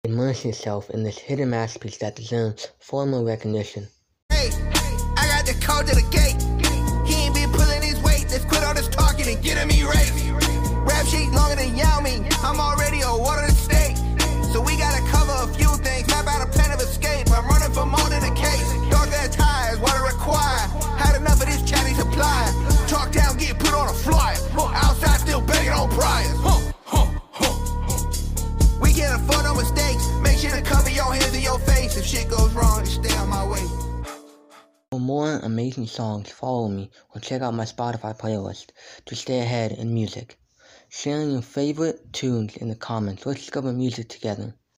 Immerse yourself in this hidden masterpiece that deserves formal recognition. Hey, I got the code to the gate. He ain't been pulling his weight. Let's quit all this talking and get him erased. Rap sheet longer than Yao Ming. I'm already a water the state. So we gotta cover a few things. Map out a plan of escape. I'm running for more than a case. Dark ass tires, water required. Had enough of this chatty supply. Talk down, get put on a flyer. Outside still begging on priors. We can't afford no mistakes. Make sure to cover your hands and your face. If shit goes wrong, just stay on my way. For more amazing songs, follow me or check out my Spotify playlist to stay ahead in music. Sharing your favorite tunes in the comments. Let's discover music together.